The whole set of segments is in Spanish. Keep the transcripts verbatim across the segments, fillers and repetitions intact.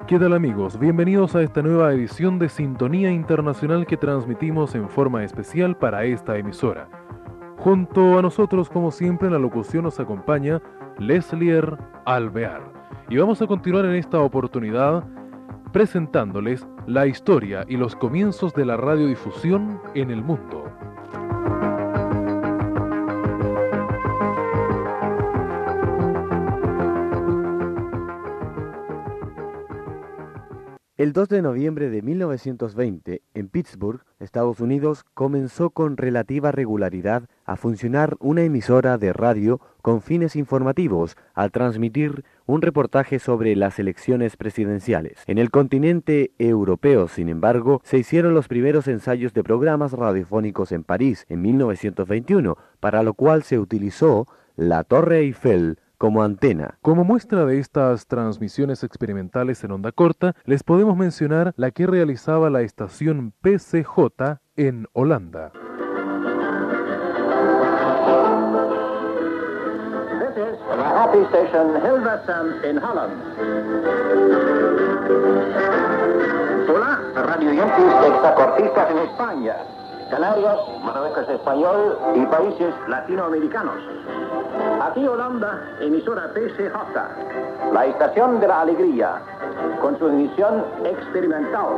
¿Qué tal amigos? Bienvenidos a esta nueva edición de Sintonía Internacional que transmitimos en forma especial para esta emisora. Junto a nosotros, como siempre, en la locución nos acompaña Leslier Alvear. Y vamos a continuar en esta oportunidad presentándoles la historia y los comienzos de la radiodifusión en el mundo. El dos de noviembre de mil novecientos veinte, en Pittsburgh, Estados Unidos, comenzó con relativa regularidad a funcionar una emisora de radio con fines informativos al transmitir un reportaje sobre las elecciones presidenciales. En el continente europeo, sin embargo, se hicieron los primeros ensayos de programas radiofónicos en París en mil novecientos veintiuno, para lo cual se utilizó la Torre Eiffel como antena. Como muestra de estas transmisiones experimentales en onda corta, les podemos mencionar la que realizaba la estación P C J en Holanda. This is the happy station Hilversum in Holland. Hola, radioyentes extracortistas en España, Canarias, Marruecos español y países latinoamericanos. Aquí Holanda, emisora P C J, la estación de la alegría, con su emisión experimental.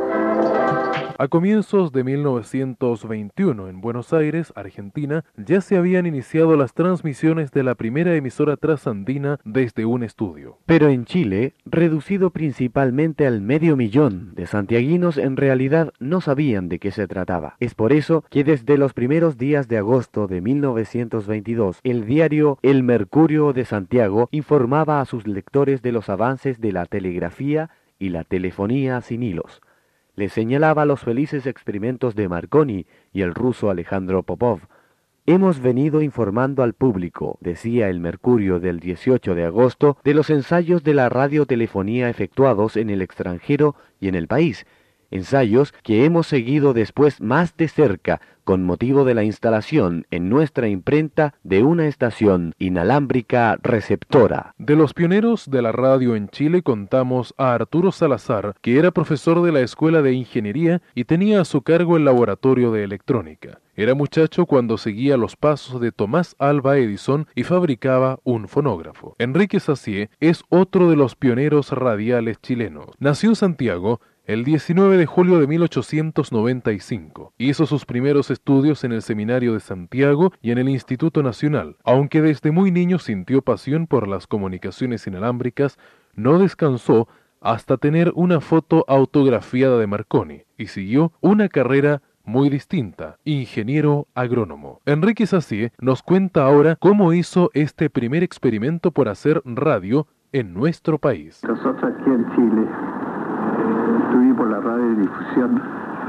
A comienzos de mil novecientos veintiuno, en Buenos Aires, Argentina, ya se habían iniciado las transmisiones de la primera emisora trasandina desde un estudio. Pero en Chile, reducido principalmente al medio millón de santiaguinos, en realidad no sabían de qué se trataba. Es por eso que desde los primeros días de agosto de mil novecientos veintidós, el diario El Mercurio de Santiago informaba a sus lectores de los avances de la telegrafía y la telefonía sin hilos. Les señalaba los felices experimentos de Marconi y el ruso Alejandro Popov. Hemos venido informando al público, decía el Mercurio del dieciocho de agosto, de los ensayos de la radiotelefonía efectuados en el extranjero y en el país, ensayos que hemos seguido después más de cerca con motivo de la instalación en nuestra imprenta de una estación inalámbrica receptora. De los pioneros de la radio en Chile contamos a Arturo Salazar, que era profesor de la Escuela de Ingeniería y tenía a su cargo el laboratorio de electrónica. Era muchacho cuando seguía los pasos de Tomás Alva Edison y fabricaba un fonógrafo. Enrique Sacié es otro de los pioneros radiales chilenos. Nació en Santiago el diecinueve de julio de mil ochocientos noventa y cinco. Hizo sus primeros estudios en el Seminario de Santiago y en el Instituto Nacional. Aunque desde muy niño sintió pasión por las comunicaciones inalámbricas, no descansó hasta tener una foto autografiada de Marconi y siguió una carrera muy distinta, ingeniero agrónomo. Enrique Sacié nos cuenta ahora cómo hizo este primer experimento por hacer radio en nuestro país. Nosotros aquí en Chile tuvimos la radiodifusión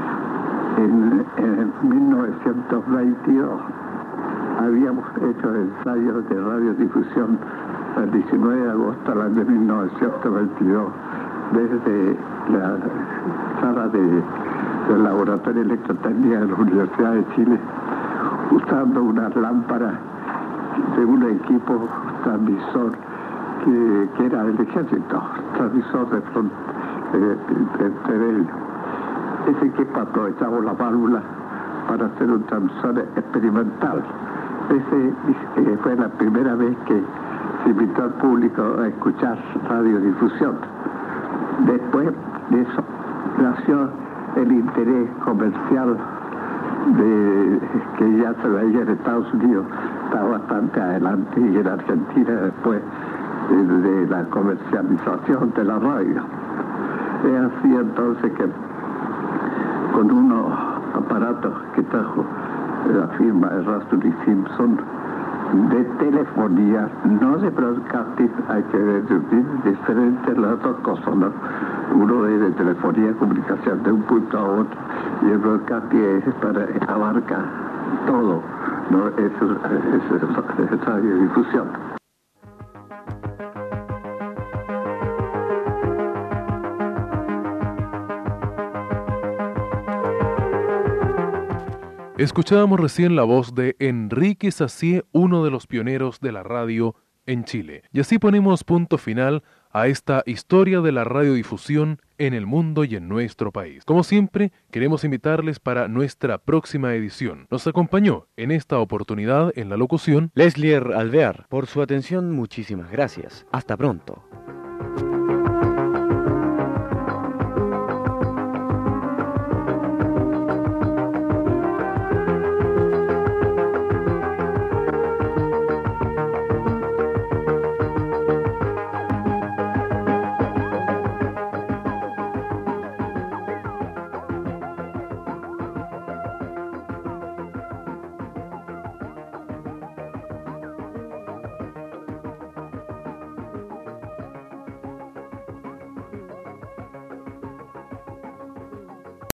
en, en mil novecientos veintidós. Habíamos hecho ensayos de radiodifusión el diecinueve de agosto del año mil novecientos veintidós desde la sala de, del Laboratorio de Electrotécnica de la Universidad de Chile, usando unas lámparas de un equipo transmisor que, que era del ejército, transmisor de frontera. De, de, de, de ese equipo aprovechamos la válvula para hacer un transmisor experimental. Ese eh, fue la primera vez que se invitó al público a escuchar radiodifusión. Después de eso nació el interés comercial de, que ya se veía en Estados Unidos, está bastante adelante, y en Argentina después de, de la comercialización de la radio. Es así entonces que con unos aparatos que trajo la firma de Russell y Simpson de telefonía, no de broadcasting, hay que ver diferentes las dos cosas, ¿no? Uno es de telefonía, comunicación de un punto a otro, y el broadcasting es para, abarca todo, ¿no? Eso es radiodifusión. Escuchábamos recién la voz de Enrique Sacié, uno de los pioneros de la radio en Chile. Y así ponemos punto final a esta historia de la radiodifusión en el mundo y en nuestro país. Como siempre, queremos invitarles para nuestra próxima edición. Nos acompañó en esta oportunidad en la locución Leslier Alvear. Por su atención, muchísimas gracias. Hasta pronto.